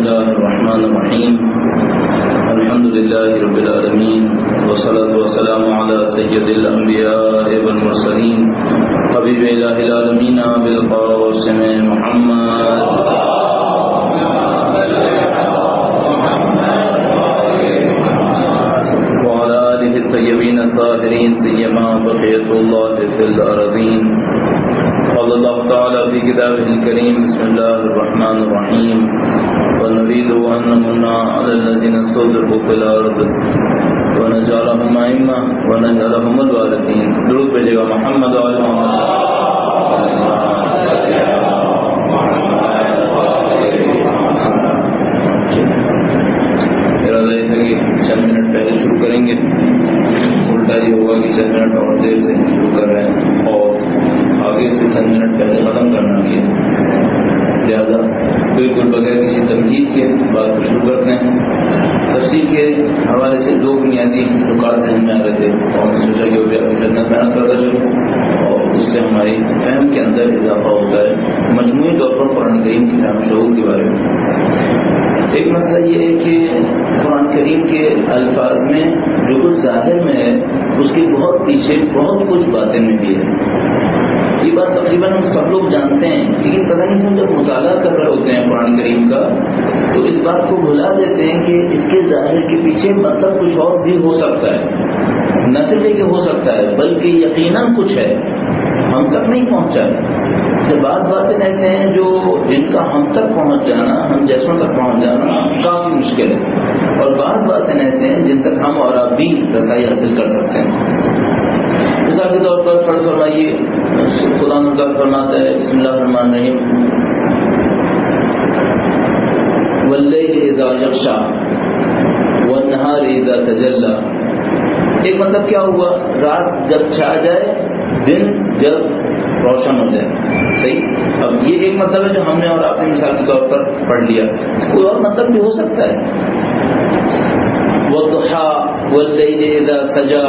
الله الرحمن الرحيم الحمد لله رب العالمين والصلاة والسلام على سيد الأنبياء والمرسلين حبيب إله العالمين بالقاسم محمد وعلى آله الطيبين الطاهرين سيما بقية الله في الأرضين. قال الله تعالى في كتابه الكريم بسم الله الرحمن الرحيم ونريد أن نمن على الذين استضعفوا في الأرض ونجعلهم أئمة ونجعلهم الوارثين. درود بھیجے گا محمد و آل محمد. ارادہ یہ تھا کہ چند منٹ پہلے شروع کریں گے. الٹا یہ ہوگا کہ چند منٹ اور دیر سے شروع کر رہے ہیں اور آگے سے چند منٹ پہلے ختم کرنا بھی ہے. لہٰذا بالکل بغیر کسی تمہید کے بات کو شروع کرتے ہیں. تفسیر کے حوالے سے دو بنیادی نکات ذہن میں آ رہے تھے اور میں سوچا کہ وہ بھی اپنی خدمت میں عرض کرتا چلوں اور اس سے ہماری فہم کے اندر اضافہ ہوتا ہے مجموعی طور پر قرآن کریم کی فہم شعور کے بارے میں. ایک مسئلہ یہ ہے کہ قرآن کریم کے الفاظ میں جو کچھ ظاہر میں ہے اس کے بہت پیچھے بہت کچھ باتیں میں بھی ہے. یہ بات تقریباً ہم سب لوگ جانتے ہیں لیکن پتہ نہیں ہم جب مطالعہ کر رہے ہوتے ہیں قرآن کریم کا تو اس بات کو بھلا دیتے ہیں کہ اس کے ظاہر کے پیچھے مطلب کچھ اور بھی ہو سکتا ہے. نہ صرف یہ کہ ہو سکتا ہے بلکہ یقیناً کچھ ہے ہم تک نہیں پہنچا ہے. بعض باتیں ایسے ہیں جو جن کا ہم تک پہنچ جانا ہم جیسوں تک پہنچ جانا کافی مشکل ہے اور بعض باتیں ایسے ہیں جن تک ہم اور آپ بھی رسائی حاصل کر سکتے ہیں. مثال کے طور پر فرض فرمائیے خدا تعالیٰ فرماتا ہے بسم اللہ الرحمن الرحیم واللیل اذا یغشی والنہار اذا تجلی. ایک مطلب کیا ہوا؟ رات جب چھا جائے دن جب روشن ہو جائے. صحیح. اب یہ ایک مطلب ہے جو ہم نے اور آپ نے مثال کے طور پر پڑھ لیا. کوئی اور مطلب بھی ہو سکتا ہے. والضحی واللیل اذا سجی.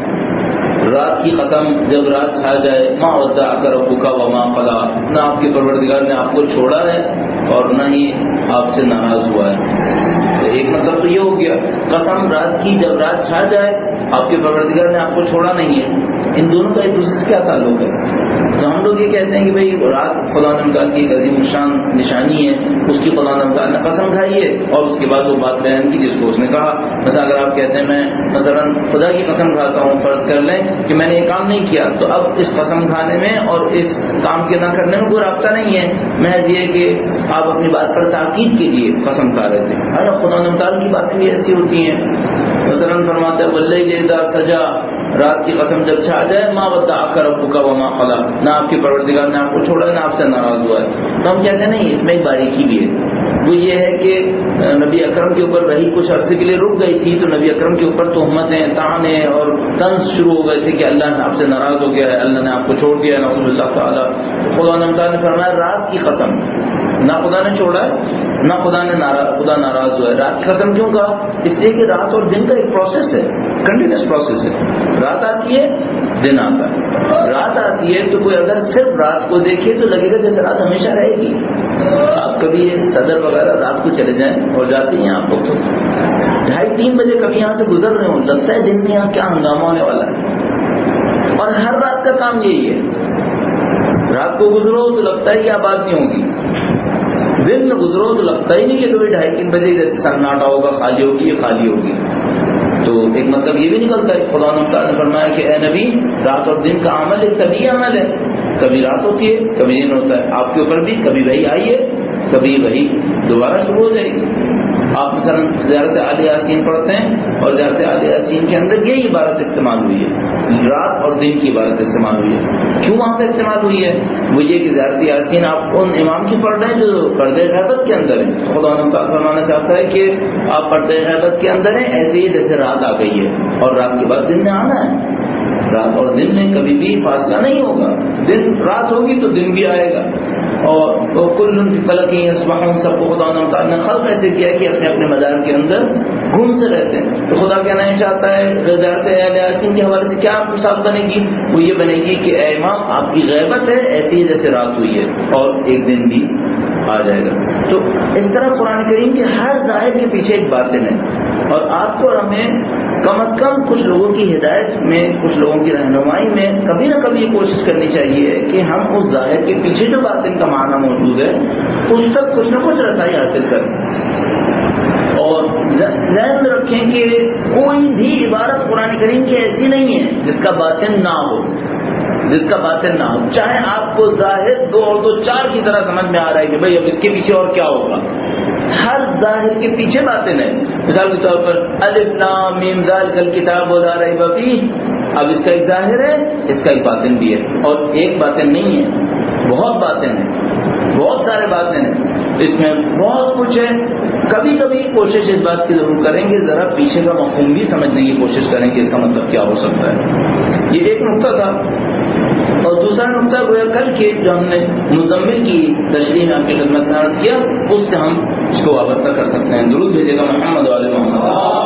رات کی قسم جب رات چھا جائے. ما ودعک ربک وما قلی. نہ آپ کے پروردگار نے آپ کو چھوڑا ہے اور نہ ہی آپ سے ناراض ہوا ہے. ایک مطلب تو یہ ہو گیا قسم رات کی جب رات چھا جائے آپ کے پروردگار نے آپ کو چھوڑا نہیں ہے. ان دونوں کا ایک دوسرے سے کیا تعلق ہے؟ تو ہم لوگ یہ کہتے ہیں کہ بھئی رات خدا تعالیٰ کی ایک عظیم شان نشانی ہے اس کی خدا تعالیٰ نے قسم کھائی ہے اور اس کے بعد وہ بات بیان کی جس کو اس نے کہا. مثلا اگر آپ کہتے ہیں میں مثلا خدا کی قسم کھاتا ہوں فرض کر لیں کہ میں نے یہ کام نہیں کیا تو اب اس قسم کھانے میں اور اس کام کے نہ کرنے میں کوئی رابطہ نہیں ہے. محض یہ کہ آپ اپنی بات پر تاکید کے لیے قسم کھا رہے تھے. خدا تعالیٰ کی باتیں بھی ایسی ہوتی ہیں. مثلا فرماتے ہیں واللیل اذا سجی. رات کی قسم جب چھا جائے ما ودعک ربک وما قلی. نہ آپ کے پروردگار نے آپ کو چھوڑا نہ آپ سے ناراض ہوا ہے. تو ہم کہتے ہیں نہیں اس میں ایک باریکی بھی ہے. وہ یہ ہے کہ نبی اکرم کے اوپر وحی کچھ عرصے کے لیے رک گئی تھی تو نبی اکرم کے اوپر تہمتیں طعنیں اور طنز شروع ہو گئے تھے کہ اللہ نے آپ سے ناراض ہو گیا ہے اللہ نے آپ کو چھوڑ دیا ہے نعوذ باللہ تعالیٰ. خدا تعالیٰ نے فرمایا رات کی قسم نہ خدا نے چھوڑا ہے نہ خدا ناراض ہوا ہے. رات کی قسم کیوں کہا؟ اس لیے کہ رات اور دن کا ایک پروسیس ہے کنٹینیوس پروسیس ہے. رات آتی ہے دن آتا ہے. رات آتی ہے تو کوئی اگر صرف رات کو دیکھے تو لگے گا جیسے رات ہمیشہ رہے گی. آپ کبھی صدر وغیرہ رات کو چلے جائیں اور جاتے ہیں آپ لوگ تو 2:30-3 بجے کبھی یہاں سے گزر رہے ہوں لگتا ہے دن میں یہاں کیا ہنگامہ ہونے والا ہے. اور ہر رات کا کام یہی ہے. رات کو گزرو تو لگتا ہے کہ آباد نہیں ہوگی. دن میں گزرو تو لگتا ہی نہیں کہ کبھی 2:30-3 بجے جیسے سناٹا ہوگا خالی ہوگی یہ خالی ہوگی. تو ایک مطلب یہ بھی نکلتا ہے خدا تعالیٰ نے فرمایا کہ اے نبی رات اور دن کا عمل ایک طبیعی عمل ہے. کبھی رات ہوتی ہے کبھی دن ہوتا ہے. آپ کے اوپر بھی کبھی وہی آئی ہے کبھی وہی دوبارہ شروع ہو جائے گی. آپ مثلا زیارت آل یاسین پڑھتے ہیں اور زیارت آل یاسین کے اندر یہی عبارت استعمال ہوئی ہے. رات اور دن کی عبارت استعمال ہوئی ہے. کیوں وہاں پہ استعمال ہوئی ہے؟ وہ یہ کہ زیارت یاسین آپ ان امام کی پڑھ رہے ہیں جو پردے غیبت کے اندر ہیں. خدا تعالیٰ فرمانا چاہتا ہے کہ آپ پردے غیبت کے اندر ہیں ایسے ہی جیسے رات آ گئی ہے اور رات کے بعد دن میں آنا ہے. رات اور دن میں کبھی بھی فاصلہ نہیں ہوگا. دن رات ہوگی تو دن بھی آئے گا. اور کل فلک یسبحون سب کو خدا تعالیٰ نے خلق ایسے کیا کہ اپنے اپنے مدار کے اندر گھومتے رہتے ہیں. تو خدا کہنا یہ چاہتا ہے زیارت اہل یاسین کے حوالے سے کیا مثال بنے گی؟ وہ یہ بنے گی کہ اے امام آپ کی غیبت ہے ایسی ہی جیسے رات ہوئی ہے اور ایک دن بھی آ جائے گا. تو اس طرح قرآن کریم کے ہر ظاہر کے پیچھے ایک باطن ہے. اور آپ کو اور ہمیں کم از کم کچھ لوگوں کی ہدایت میں، کچھ لوگوں کی رہنمائی میں کبھی نہ کبھی یہ کوشش کرنی چاہیے کہ ہم اس ظاہر کے پیچھے جو باطن کا معنی موجود ہے اس تک کچھ نہ کچھ رسائی حاصل کریں. اور ذہن میں رکھیں کہ کوئی بھی عبارت قرآن کریم کی ایسی نہیں ہے جس کا باطن نہ ہو، جس کا باطن نہ ہو. چاہے آپ کو ظاہر 2 اور 2 4 کی طرح سمجھ میں آ رہا ہے کہ بھئی اب اس کے پیچھے اور کیا ہوگا، ہر ظاہر کے پیچھے باطن ہے. مثال کے طور پر الف لام میم ذالک الکتاب لا ریب فیہ، اب اس کا ایک ظاہر ہے، اس کا ایک باطن بھی ہے. اور ایک باطن نہیں ہے، بہت باطن ہے، بہت سارے باطن ہیں، اس میں بہت کچھ ہے. کبھی کبھی کوشش اس بات کی ضرور کریں گے، ذرا پیچھے کا مفہوم بھی سمجھنے کی کوشش کریں کہ اس کا مطلب کیا ہو سکتا ہے. یہ ایک نقطہ تھا. اور دوسرا نقطہ گویا کل کے جو ہم نے مزمل کی تشریح میں آپ کی خدمت میں عرض کیا، اس سے ہم اس کو وابستہ کر سکتے ہیں. درود بھیجے گا محمد و آل محمد.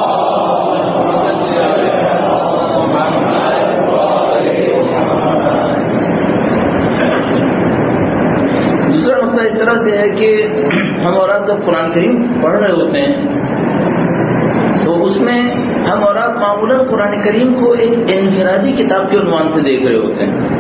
دوسرا نقطہ اس طرح سے ہے کہ ہم اور آپ جب قرآن کریم پڑھ رہے ہوتے ہیں تو اس میں ہم اور آپ معمولاً قرآن کریم کو ایک انفرادی کتاب کے عنوان سے دیکھ رہے ہوتے ہیں.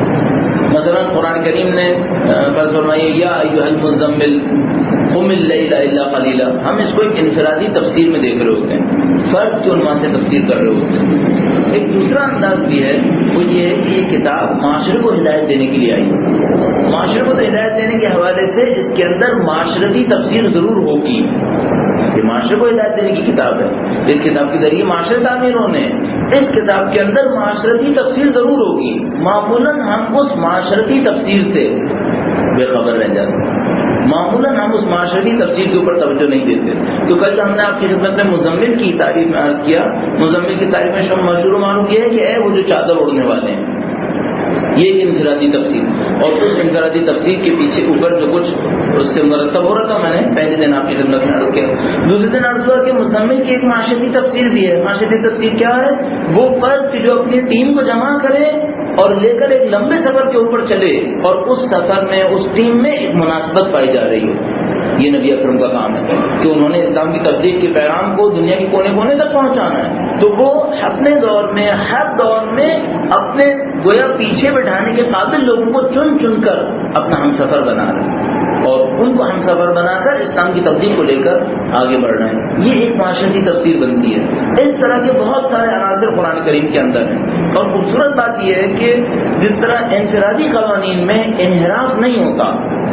مثلا قرآن کریم نے فرض فرمائیے یا ایھا المزمل قم اللیل الا قلیلا، ہم اس کو ایک انفرادی تفسیر میں دیکھ رہے ہوتے ہیں، فرد کے عنوان سے تفسیر کر رہے ہوتے ہیں. ایک دوسرا انداز بھی ہے، وہ یہ ہے کہ یہ کتاب معاشرے کو ہدایت دینے کے لیے آئی. معاشرے کو تو ہدایت دینے کے حوالے سے اس کے اندر معاشرتی تفسیر ضرور ہوگی. یہ معاشرے کو ہدایت دینے کی کتاب ہے، اس کتاب کے ذریعے معاشرے تعمیر ہونے. اس کتاب کے اندر معاشرتی تفسیر ضرور ہوگی. معمولاً ہم اس معاشرتی تفسیر سے بے خبر رہ جاتے ہیں، معمولاً ہم اس معاشرتی تفسیر کے اوپر توجہ نہیں دیتے. تو کل ہم نے آپ کی خدمت میں مزمل کی تعریف میں عرض کیا. مزمل کی تعریف میں مشہور معلوم یہ ہے کہ اے وہ جو چادر اوڑھنے والے ہیں، یہ ایک انفرادی تفسیر. اور اس انفرادی تفسیر کے پیچھے اوپر جو کچھ اس سے مرتب ہو رہا تھا، میں نے پہلے دن آپ کی خدمت میں عرض کیا. دوسرے دن عرض ہوا کہ مزمل کی ایک معاشرتی تفسیر بھی ہے. معاشرتی تفسیر کیا ہے؟ وہ فرد جو اپنی ٹیم کو جمع کرے اور لے کر ایک لمبے سفر کے اوپر چلے اور اس سفر میں اس ٹیم میں ایک مناسبت پائی جا رہی ہو. یہ نبی اکرم کا کام ہے کہ انہوں نے اسلام کی تبلیغ کے پیغام کو دنیا کے کونے کونے تک پہنچانا ہے. تو وہ اپنے دور میں، ہر دور میں اپنے گویا پیچھے بٹھانے کے قابل لوگوں کو چن چن کر اپنا ہم سفر بنا رہے ہیں اور ان کو ہم سفر بنا کر اسلام کی تبلیغ کو لے کر آگے بڑھ رہے ہیں. یہ ایک معاشرتی تفسیر بنتی ہے. اس طرح کے بہت سارے عناصر قرآن کریم کے اندر ہیں. اور خوبصورت بات یہ ہے کہ جس طرح انفرادی قوانین میں انحراف نہیں ہوتا،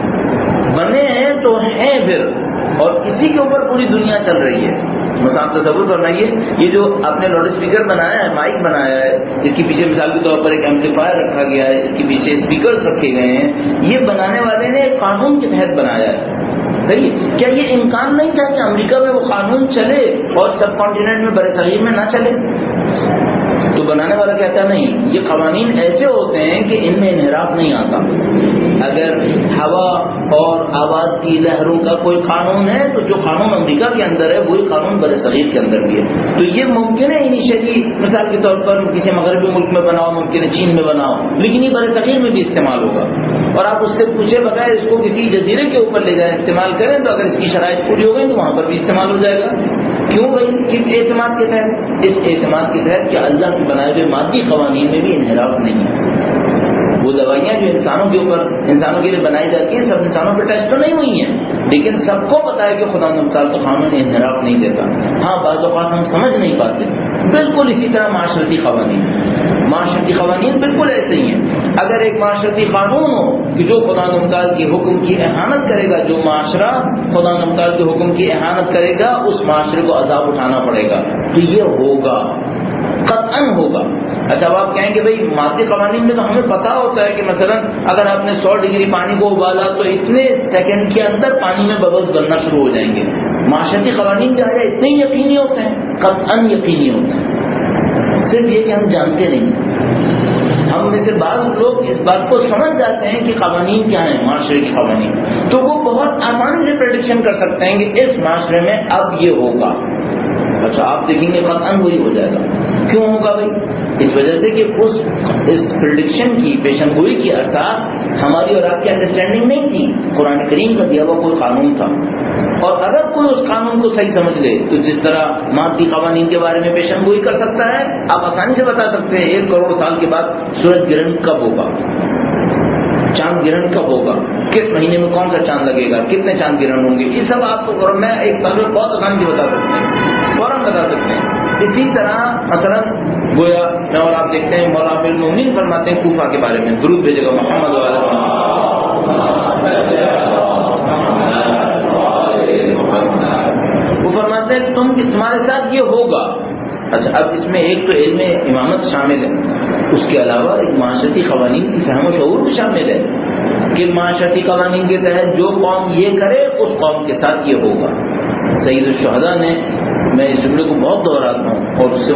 بنے ہیں تو ہیں پھر، اور اسی کے اوپر پوری دنیا چل رہی ہے. مثال تصور فرمائیے، یہ جو آپ نے لاؤڈ اسپیکر بنایا ہے، مائک بنایا ہے، اس کے پیچھے مثال کے طور پر ایک ایمپلیفائر رکھا گیا ہے، اس کے پیچھے اسپیکرز رکھے گئے ہیں، یہ بنانے والے نے ایک قانون کے تحت بنایا ہے. صحیح؟ کیا یہ امکان نہیں تھا کہ امریکہ میں وہ قانون چلے اور سب کانٹیننٹ میں بر صغیر میں نہ چلے؟ تو بنانے والا کہتا نہیں، یہ قوانین ایسے ہوتے ہیں کہ ان میں انحراف نہیں آتا. اگر ہوا اور آواز کی لہروں کا کوئی قانون ہے تو جو قانون امریکہ کے اندر ہے وہی قانون بر صغیر کے اندر بھی ہے. تو یہ ممکن ہے انیشلی مثال کے طور پر کسی مغربی ملک میں بناؤ، ممکن ہے چین میں بناؤ، لیکن یہ بر صغیر میں بھی استعمال ہوگا. اور آپ اس سے پوچھے بتائیں اس کو کسی جزیرے کے اوپر لے جائیں استعمال کریں تو اگر اس کی شرائط پوری ہو گئی تو وہاں پر بھی استعمال ہو جائے گا. کیوں بھائی؟ کس اعتماد کے تحت؟ اس اعتماد کے تحت کہ اللہ کے بنائے ہوئے مادی قوانین میں بھی انحراف نہیں ہے. وہ دوائیاں جو انسانوں کے اوپر، انسانوں کے لیے بنائی جاتی ہیں، سب انسانوں پہ ٹیسٹ تو نہیں ہوئی ہیں، لیکن سب کو پتا ہے کہ خدا نمطال تو قانون انحراف نہیں دیتا. ہاں بعض اوقات ہم سمجھ نہیں پاتے. بالکل اسی طرح معاشرتی قوانین بالکل ایسے ہی ہیں. اگر ایک معاشرتی قانون ہو کہ جو خدا نمطال کے حکم کی احانت کرے گا، جو معاشرہ خدا نمطال کے حکم کی احانت کرے گا اس معاشرے کو عذاب اٹھانا پڑے گا، تو یہ ہوگا، قطعاً ہوگا. اچھا اب آپ کہیں کہ بھئی مادی قوانین میں تو ہمیں پتا ہوتا ہے کہ مثلا اگر آپ نے 100 ڈگری پانی کو ابالا تو اتنے سیکنڈ کے اندر پانی میں ببلز بننا شروع ہو جائیں گے. معاشرتی قوانین جو ہے اتنے ہی یقینی ہوتے ہیں، قطعاً یقینی ہوتے ہیں. صرف یہ کہ ہم جانتے نہیں. ہم میں سے بعض لوگ اس بات کو سمجھ جاتے ہیں کہ قوانین کیا ہیں، معاشرے کے قوانین، تو وہ بہت آسانی سے پریڈکشن کر سکتے ہیں کہ اس معاشرے میں اب یہ ہوگا. اچھا آپ دیکھیں گے قطعاً وہی ہو جائے گا. کیوں ہوگا بھائی؟ اس وجہ سے کہ اس پریڈکشن کی پیشن گوئی کی اساس ہماری اور آپ کی انڈرسٹینڈنگ نہیں تھی. قرآن کریم کا دیا ہوا کوئی قانون تھا، اور اگر کوئی اس قانون کو صحیح سمجھ لے تو جس طرح مادی قوانین کے بارے میں پیشن گوئی کر سکتا ہے، آپ آسانی سے بتا سکتے ہیں 1 کروڑ سال کے بعد سورج گرہن کب ہوگا، چاند گرہن کب ہوگا، کس مہینے میں کون سا چاند لگے گا، کتنے چاند گرہن ہوں گے، یہ سب آپ کو اور میں ایک سال میں بہت آسانی سے بتا سکتے ہیں، فوراً بتا سکتے ہیں. اسی طرح مثلا گویا اور آپ دیکھتے ہیں مولانا المومنین فرماتے ہیں کوفہ کے بارے میں، درود بھیجے گا محمد علیہ وہ فرماتے ہیں تمہارے ساتھ یہ ہوگا. اچھا اب اس میں ایک تو علم امامت شامل ہے، اس کے علاوہ ایک معاشرتی قوانین کی فہم و شعور بھی شامل ہے کہ معاشرتی قوانین کے تحت جو قوم یہ کرے اس قوم کے ساتھ یہ ہوگا. سید الشہداء نے، میں اس جملے کو بہت دہراتا ہوں اور اس سے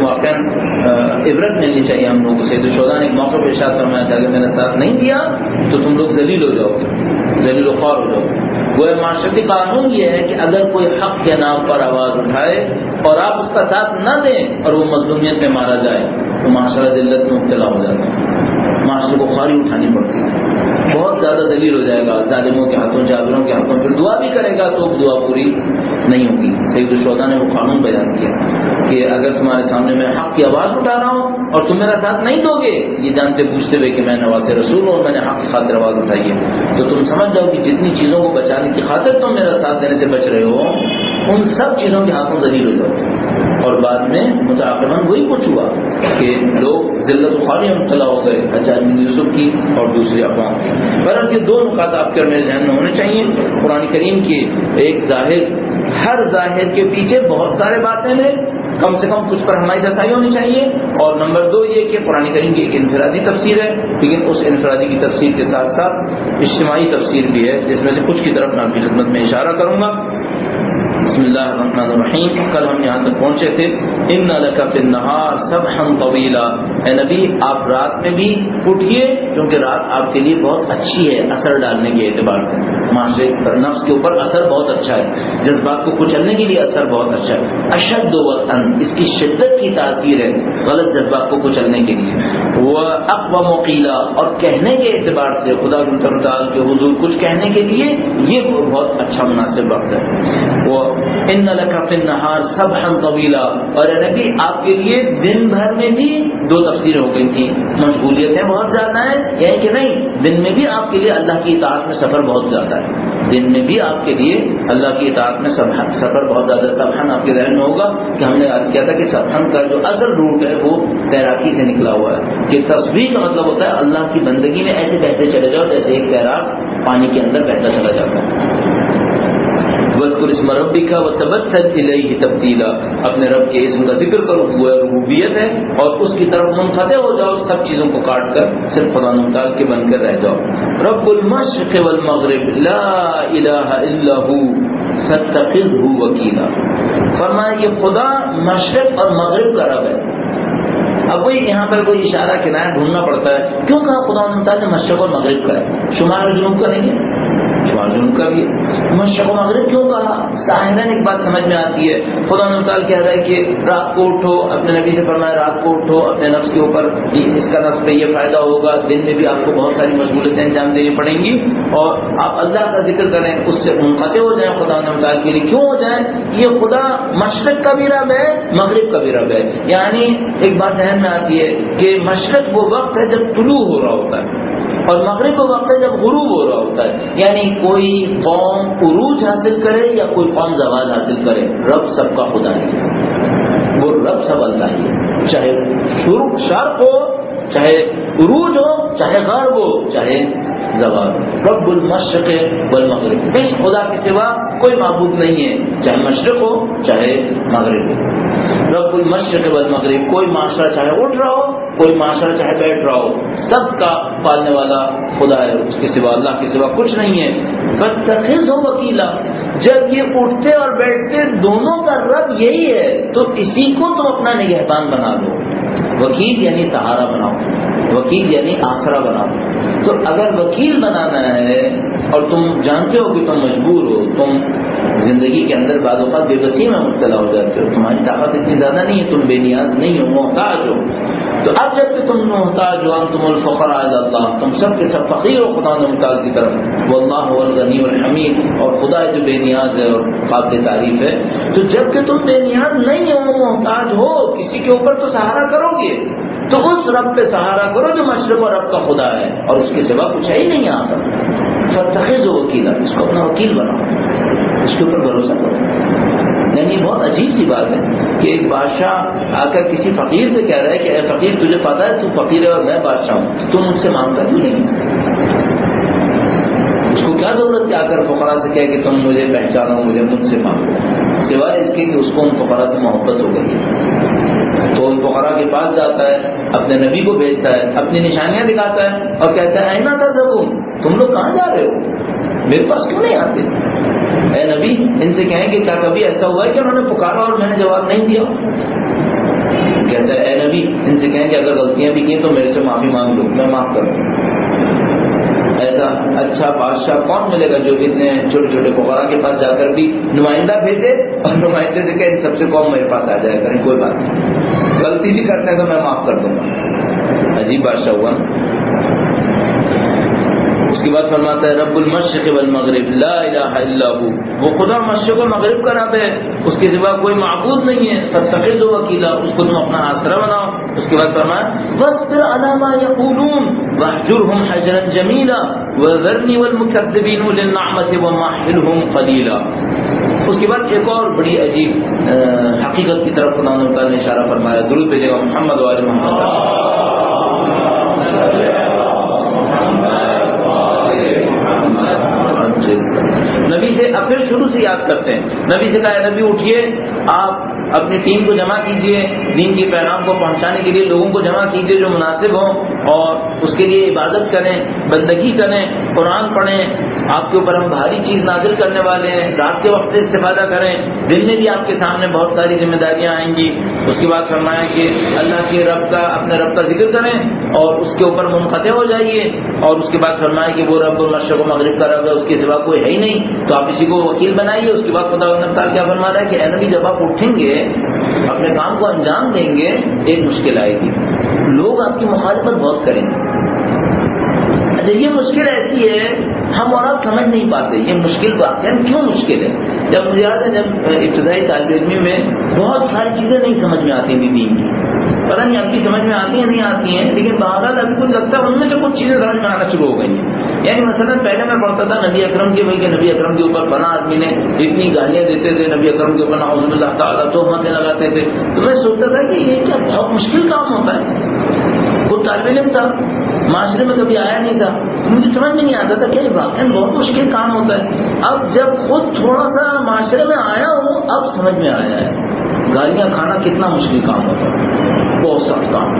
واقعا عبرت ملنی چاہیے ہم لوگوں کو. سید الشہداء نے ایک موقع پہ ارشاد فرمایا تھا کہ میں نے ساتھ نہیں دیا تو تم لوگ ذلیل ہو جاؤ گے، ذلیل و خوار ہو جاؤ گے. وہ معاشرتی قانون یہ ہے کہ اگر کوئی حق کے نام پر آواز اٹھائے اور آپ اس کا ساتھ نہ دیں اور وہ مظلومیت میں مارا جائے تو معاشرہ ذلت میں مبتلا ہو جاتا ہے، معاشرے کو خواری اٹھانی پڑتی ہے، بہت زیادہ ذلیل ہو جائے گا ظالموں کے ہاتھوں، جابروں کے ہاتھوں. پھر دعا بھی کرے گا تو دعا پوری نہیں ہوگی. سید الشہداء نے وہ قانون بیان کیا کہ اگر تمہارے سامنے میں حق کی آواز اٹھا رہا ہوں اور تم میرا ساتھ نہیں دو گے یہ جانتے پوچھتے ہوئے کہ میں نواز رسول ہوں اور میں نے حق کی خاطر آواز اٹھائی ہے، تو تم سمجھ جاؤ کہ جتنی چیزوں کو بچانے کی خاطر تم میرا ساتھ دینے سے بچ رہے ہو ان سب چیزوں کے ہاتھوں ذلیل ہو جاؤ. اور بعد میں متعاقباً وہی کچھ ہوا کہ لوگ ذلت و خواری میں مبتلا ہو گئے، حجاج بن یوسف کی اور دوسری اقوام کی. بہرحال یہ 2 نکات آپ کے اور میرے ذہن میں ہونے چاہیے. قرآن کریم کی ایک ظاہر، ہر ظاہر کے پیچھے بہت سارے باتیں ہیں، کم سے کم کچھ پر ہماری رسائی ہونی چاہیے. اور نمبر 2 یہ کہ قرآن کریم کی ایک انفرادی تفسیر ہے، لیکن اس انفرادی کی تفسیر کے ساتھ ساتھ اجتماعی تفسیر بھی ہے جس میں سے کچھ کی طرف میں آپ کی خدمت میں اشارہ کروں گا. بسم اللہ الرحمن الرحیم. کل ہم یہاں تک پہنچے تھے ان لک فی النہار سبحا طویلا. اے نبی آپ رات میں بھی اٹھیے کیونکہ رات آپ کے لیے بہت اچھی ہے اثر ڈالنے کے اعتبار سے، معاشرے نفس کے اوپر اثر بہت اچھا ہے، جذبات کو کچلنے کے لیے اثر بہت اچھا ہے. اشد وطن اس کی شدت کی تاثیر ہے غلط جذبات کو کچلنے کے لیے. وہ اقوم قیلا اور کہنے کے اعتبار سے خدا تعالی کے حضور کچھ کہنے کے لیے یہ بہت اچھا مناسب وقت ہے. وہ ان لک فی النہار سبحا طویلا. اور اے نبی آپ کے لیے دن بھر میں بھی 2 تفسیریں ہو گئی تھیں، مشغولیتیں بہت زیادہ ہیں یعنی کہ نہیں، دن میں بھی آپ کے لیے اللہ کی اطاعت میں سفر بہت زیادہ ہے، دن میں بھی آپ کے لیے اللہ کی اطاعت میں سفر بہت زیادہ. سبحان آپ کے ذہن میں ہوگا کہ ہم نے عرض کیا تھا کہ سبحان کا جو اصل روٹ ہے وہ تیراکی سے نکلا ہوا ہے کہ تسبیح کا مطلب ہوتا ہے اللہ کی بندگی میں ایسے بہتے چلے جاؤ جیسے ایک تیراک پانی کے اندر بہتا چلا جاتا ہے. وَاذْكُرِ اسْمَ رَبِّكَ وَتَبَتَّلْ إِلَيْهِ تَبْتِيلًا. اپنے رب کے اسم کا ذکر کرو، وہ ربوبیت ہے، اور اس کی طرف منقطع ہو جاؤ، سب چیزوں کو کاٹ کر صرف خدا مختار کے بن کر رہ جاؤ. رب المشرق والمغرب لا الہ الا ہو فاتخذہ وکیلا. فرمایا یہ خدا مشرق اور مغرب کا رب ہے. اب وہی یہاں پر کوئی اشارہ کنایہ ڈھونڈنا پڑتا ہے، کیوں کہا خدا مختار نے مشرق اور مغرب کا ہے، شمال اور جنوب کا نہیں ہے، شمال جنوب کا بھی ہے. مشرق و مغرب کیوں کہا؟ ظاہراً ایک بات سمجھ میں آتی ہے، خدا تعالیٰ کہہ رہا ہے کہ رات کو اٹھو، اپنے نبی سے فرمایا رات کو اٹھو، اپنے نفس کے اوپر اس کا نفس پہ یہ فائدہ ہوگا، دن میں بھی آپ کو بہت ساری مشغولیتیں انجام دینی پڑیں گی، اور آپ اللہ کا ذکر کریں، اس سے منقطع ہو جائیں خدا تعالیٰ کے لیے. کیوں ہو جائیں؟ یہ خدا مشرق کا بھی رب ہے، مغرب کا بھی رب ہے. یعنی ایک بات ذہن میں آتی ہے کہ مشرق وہ وقت ہے جب طلوع ہو رہا ہوتا ہے اور مغرب وہ وقت ہے جب غروب ہو رہا ہوتا ہے. یعنی کوئی قوم عروج حاصل کرے یا کوئی قوم زوال حاصل کرے، رب سب کا خدا ہے، وہ رب سب اللہ ہی ہے، چاہے شرق ہو، چاہے عروج ہو، چاہے غرب ہو، چاہے زوال. رب المشرق والمغرب، اس خدا کے سوا کوئی معبود نہیں ہے، چاہے مشرق ہو چاہے مغرب ہو. رب المشرق والمغرب، کوئی معاشرہ چاہے اٹھ رہا ہو، کوئی معاشرہ چاہے بیٹھ رہا ہو، سب کا پالنے والا خدا ہے، اس کے سوا اللہ کے سوا کچھ نہیں ہے. فاتخذہ وکیلا، جب یہ اٹھتے اور بیٹھتے دونوں کا رب یہی ہے تو اسی کو تم اپنا نگہبان بنا دو. وکیل یعنی سہارا بناؤ، وکیل یعنی آسرا بناؤ. تو اگر وکیل بنانا ہے اور تم جانتے ہو کہ تم مجبور ہو، تم زندگی کے اندر بعض اوقات بے بسی میں مبتلا ہو جاتے ہو، تمہاری طاقت اتنی زیادہ نہیں ہے، تم بے نیاز نہیں ہو، محتاج ہو. تو اب جب کہ تم محتاج ہو، انتم الفقراء الی اللہ، تم سب کے سب فقیر ہو خدا ممتاز کی طرف، واللہ هو الغنی الحمید، اور خدا جو بے نیاز ہے اور قابل تعریف ہے. تو جب کہ تم بے نیاز نہیں ہو، محتاج ہو، کسی کے اوپر تو سہارا کرو گے، تو اس رب پہ سہارا کرو جو مشرق اور رب کا خدا ہے اور اس کے سوا کچھ ہے ہی نہیں یہاں پر. فاتخذوا وکیلا، اس کو اپنا وکیل بناؤ، اس کے اوپر بھروسہ کرو. یعنی بہت عجیب سی بات ہے کہ ایک بادشاہ آ کر کسی فقیر سے کہہ رہا ہے کہ اے فقیر، تجھے پتا ہے تو فقیر ہے اور میں بادشاہ ہوں، تم مجھ سے مانگتا کیوں نہیں؟ اس کو کیا ضرورت ہے آ کر فقراء سے کہے کہ تم مجھے پہچانو، مجھے مجھ سے مانگو، سوائے اس کے کہ اس کو ان فقراء سے محبت ہو گئی. تو ان فقراء کے پاس جاتا ہے، اپنے نبی کو بھیجتا ہے، اپنی نشانیاں دکھاتا ہے اور کہتا ہے اینا تذهبون، تم لوگ کہاں جا رہے ہو، میرے پاس کیوں نہیں آتے؟ اے نبی، ان سے کہیں کہ کیا کبھی ایسا ہوا ہے کہ انہوں نے پکارا اور میں نے جواب نہیں دیا؟ کہتا ہے اے نبی، ان سے کہیں کہ اگر غلطیاں بھی کی تو میرے سے معافی مانگ لو، میں معاف کر دوں. ایسا اچھا بادشاہ کون ملے گا جو اتنے چھوٹے چھوٹے فقراء کے پاس جا کر بھی نمائندہ بھیجے اور نمائندے سے کہ سب سے قوم میرے پاس آ جائے کریں، کوئی بات نہیں، غلطی بھی کرتے ہیں تو میں معاف کر دوں گا. عجیب بادشاہ ہوا. اس کے بعد فرماتا ہے رب المشرق والمغرب لا الہ الا ہو، وہ خدا مشرق و مغرب کا رب ہے، اس کے سوا کوئی معبود نہیں ہے. فاتخذوا وکیلا، اس کو تم اپنا آسرا بناؤ. اس کے بعد فرمایا واصبر علی ما یقولون واہجرهم حجرا جمیلا وذرنی والمکذبین للنعمۃ ومہلهم قلیلا. اس کے بعد ایک اور بڑی عجیب حقیقت کی طرف خدا نے اشارہ فرمایا. درود بھیجے گا محمد وآل محمد. نبی سے اب پھر شروع سے یاد کرتے ہیں. نبی سے کہا نبی اٹھیے، آپ اپنی ٹیم کو جمع کیجئے، دین کے پیغام کو پہنچانے کے لیے لوگوں کو جمع کیجئے جو مناسب ہوں، اور اس کے لیے عبادت کریں، بندگی کریں، قرآن پڑھیں. آپ کے اوپر ہم بھاری چیز نازل کرنے والے ہیں، رات کے وقت سے استفادہ کریں، دن میں بھی آپ کے سامنے بہت ساری ذمہ داریاں آئیں گی. اس کے بعد فرمایا کہ اللہ کے رب کا، اپنے رب کا ذکر کریں اور اس کے اوپر منقطع ہو جائیے. اور اس کے بعد فرمایا کہ وہ رب مشرق و مغرب کا رب ہے، اس کے سوا کوئی ہے ہی نہیں، تو آپ اسی کو وکیل بنائیے. اس کے بعد خدا تعالیٰ کیا فرما رہا ہے کہ اے نبی جب آپ اٹھیں گے، اپنے کام کو انجام دیں گے، ایک مشکل آئے گی، لوگ آپ کی مخالفت بہت کریں گے. اچھا، یہ مشکل ایسی ہے ہم اور آپ سمجھ نہیں پاتے یہ مشکل واقعہ کیوں مشکل ہے. جب مجھے یاد ہے جب ابتدائی طالب علمی میں بہت ساری چیزیں نہیں سمجھ میں آتی تھی دین کی، پتہ نہیں آپ کی سمجھ میں آتی ہیں نہیں آتی ہیں، لیکن بہرحال ابھی کچھ لگتا ہے ان میں سے کچھ چیزیں سمجھ میں آنا شروع ہو گئی ہیں. یعنی مثلا پہلے میں پڑھتا تھا نبی اکرم کی، بھائی کہ نبی اکرم کے اوپر فلاں آدمی نے اتنی گالیاں دیتے تھے، نبی اکرم کے اوپر نعوذ باللہ تعالیٰ تہمتیں لگاتے تھے، تو میں سوچتا تھا کہ یہ کیا بہت مشکل کام ہوتا ہے. وہ طالب علم تھا، معاشرے میں کبھی آیا نہیں تھا، مجھے سمجھ میں نہیں آتا تھا کہ واقعی بہت مشکل کام ہوتا ہے. اب جب خود تھوڑا سا معاشرے میں آیا ہوں اب سمجھ میں آیا ہے گالیاں کھانا کتنا مشکل کام ہوتا ہے، بہت سخت کام.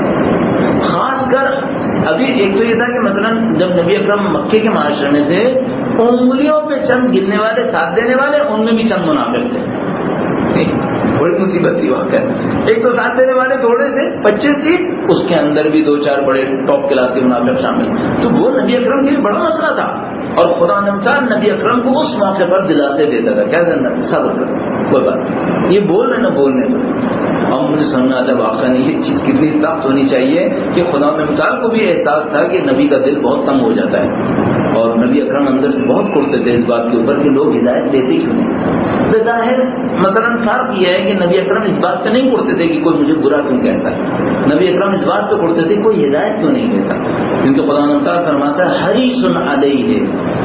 خاص کر ابھی ایک تو یہ تھا کہ مثلا جب نبی اکرم مکے کے معاشرے میں تھے، انگلیوں پہ چند گرنے والے، ساتھ دینے والے، ان میں بھی چند منافق تھے. بڑی مصیبت تھی واقعہ. ایک تو ساتھ دینے والے تھوڑے سے 25 تھی، اس کے اندر بھی 2-4 بڑے ٹاپ کلاس کے منافق شامل. تو وہ نبی اکرم کے لیے بڑا مسئلہ تھا، اور خدا نمسان نبی اکرم کو اس موقع پر دلاتے دیتا تھا، کیا کرنا، صبر کرو، کوئی بات یہ بول رہے نہ بولنے دو. اور مجھے سمجھ آتا واقعہ نہیں یہ چیز کتنی سخت ہونی چاہیے کہ خدا نمسان کو بھی احساس تھا کہ نبی کا دل بہت تنگ ہو جاتا ہے، اور نبی اکرم اندر سے بہت کرتے تھے اس بات کے اوپر کہ لوگ ہدایت دیتے کیوں نہیں. ظاہر مثلا فرق یہ ہے کہ نبی اکرم اس بات پہ نہیں کرتے تھے کہ کوئی مجھے برا کیوں کہتا ہے، نبی اکرم اس بات پہ کرتے تھے کوئی ہدایت کیوں نہیں دیتا، کیونکہ خدا تعالیٰ فرماتا ہے حریص علیہ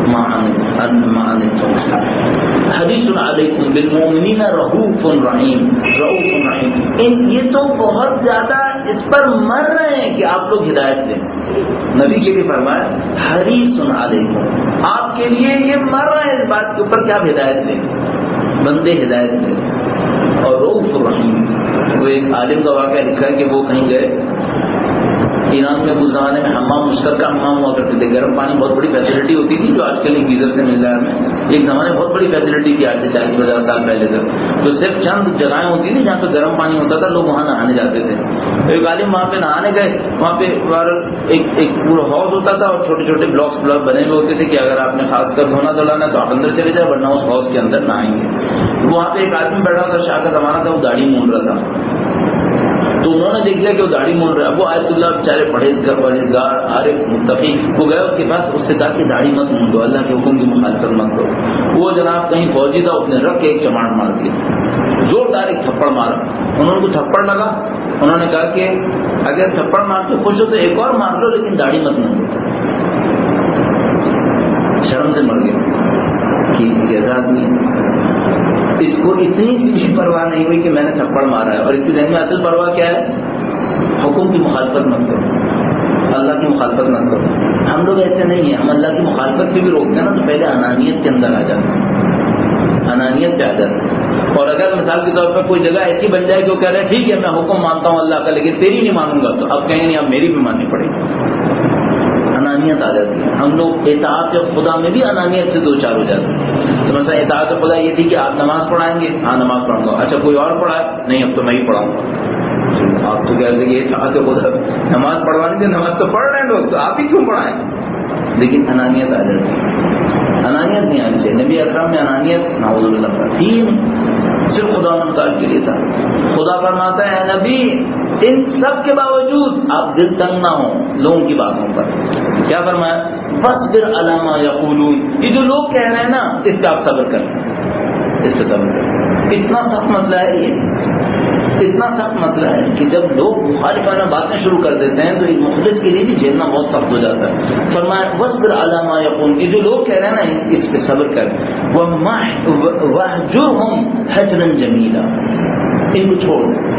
حریص علیکم بالمؤمنین رؤوف رحیم. یہ تو بہت زیادہ اس پر مر رہے ہیں کہ آپ لوگ ہدایت دیں. نبی کے لیے فرمایا حریص علیکم، آپ کے لیے یہ مر رہے ہیں اس بات کے اوپر کہ آپ ہدایت دیں، بندے ہدایت دیں. اور رؤوف رحیم، وہ ایک عالم کا واقعہ لکھا ہے کہ وہ کہیں گئے ایران میں اس زمانے میں حمام مشترکہ حمام ہوا کرتے تھے، گرم پانی بہت بڑی فیسلٹی ہوتی تھی جو آج کل ایک گیزر سے مل رہا ہے. ایک زمانے بہت بڑی فیسلٹی تھی، آج سے 40-50 سال پہلے تک، تو صرف چند جگہیں ہوتی تھی جہاں پہ گرم پانی ہوتا تھا، لوگ وہاں نہانے جاتے تھے. ایک عالم وہاں پہ نہانے گئے، وہاں پہ ایک پورا ہاؤس ہوتا تھا اور چھوٹے چھوٹے بلاکس بنے ہوئے ہوتے تھے کہ اگر آپ نے خاص کر دھونا دھولانا تو آپ اندر چلے جائیں، ورنہ اس ہاؤس کے اندر نہائیں گے. وہاں پہ ایک آدمی بیٹھا تھا، شاہ کا زمانہ تھا، وہ داڑھی مونڈ رہا تھا. تو انہوں نے دیکھ لیا کہ وہ داڑھی مونڈ رہا ہے. وہ آیت اللہ بیچارے پرہیزگار عارف متقی، وہ گئے اس کے پاس، اس سے کہا کہ داڑھی مت مونڈو، اللہ کے حکم کی مخالفت مت کرو. وہ جناب کہیں فوجی تھا، اس نے رکھ کے ایک چماٹ مار دیا، زوردار ایک تھپڑ مارا. انہوں نے کو تھپڑ لگا، انہوں نے کہا کہ اگر تھپڑ مار کے خوش ہو تو ایک اور مار لو، لیکن داڑھی مت مونڈو. شرم سے مر گیا کہ آزاد نہیں. اس کو اتنی بھی پرواہ نہیں ہوئی کہ میں نے تھپڑ مارا ہے، اور اس کے ذہن میں اصل پرواہ کیا ہے؟ حکم کی مخالفت مت کرو، اللہ کی مخالفت مت کرو. ہم لوگ ایسے نہیں ہیں، ہم اللہ کی مخالفت سے بھی روکتے ہیں نا تو پہلے انانیت کے اندر آ جاتے ہیں، انانیت پہ آ جاتے ہیں. اور اگر مثال کے طور پر کوئی جگہ ایسی بن جائے کہ وہ کہہ رہے ہیں ٹھیک ہے میں حکم مانتا ہوں اللہ کا لیکن تیری نہیں مانوں گا، تو اب کہیں نہیں اب میری بھی ماننی پڑے گی. انانیت آ جاتی ہے. ہم لوگ اطاعت خدا میں بھی انانیت سے دو چار ہو جاتے ہیں. تو مثلا اطاعت خدا یہ تھی کہ آپ نماز پڑھائیں گے، ہاں نماز پڑھوں گا. اچھا کوئی اور پڑھائے؟ نہیں اب تو میں ہی پڑھاؤں گا. آپ تو کہتے ہیں کہ اطاعت خدا، نماز پڑھوانی تھی، نماز تو پڑھ رہے ہیں لوگ، تو آپ ہی کیوں پڑھائیں؟ لیکن انانیت آ جاتی ہے. انانیت نہیں آنی چاہیے. نبی اکرم میں انانیت نعوذ باللہ تھی نہیں، صرف خدا ممتاز کے لیے تھا. خدا فرماتا ہے نبی ان سب کے باوجود آپ دل تنگ نہ ہوں لوگوں کی باتوں پر. کیا فرمایا؟ فاصبر علی ما یقولون، یہ جو لوگ کہہ رہے ہیں نا اس پہ آپ صبر کریں، اس پہ صبر کریں. اتنا سخت مسئلہ ہے یہ، اتنا سخت مسئلہ ہے کہ جب لوگ مخالفانہ باتیں شروع کر دیتے ہیں تو ایک مخلص کے لیے بھی جھیلنا بہت سخت ہو جاتا ہے. فرمایا فاصبر علی ما یقولون، یہ جو لوگ کہہ رہے ہیں نا اس پہ صبر کریں. واہجرہم ہجرا جمیلا، ان کو چھوڑ دیں.